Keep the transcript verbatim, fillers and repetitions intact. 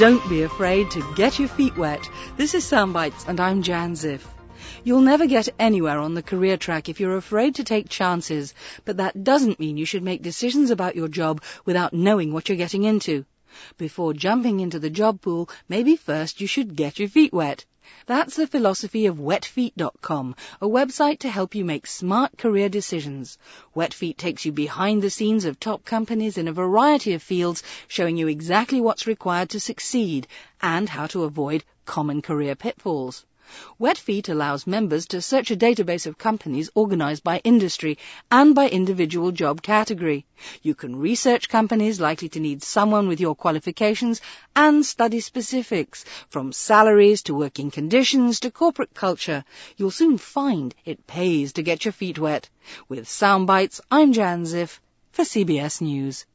Don't be afraid to get your feet wet. This is Soundbites and I'm Jan Ziff. You'll never get anywhere on the career track if you're afraid to take chances, but that doesn't mean you should make decisions about your job without knowing what you're getting into. Before jumping into the job pool, maybe first you should get your feet wet. That's the philosophy of wet feet dot com, a website to help you make smart career decisions. Wetfeet takes you behind the scenes of top companies in a variety of fields, showing you exactly what's required to succeed and how to avoid common career pitfalls. Wetfeet allows members to search a database of companies organized by industry and by individual job category. You can research companies likely to need someone with your qualifications and study specifics, from salaries to working conditions to corporate culture. You'll soon find it pays to get your feet wet. With Soundbites, I'm Jan Ziff for C B S News.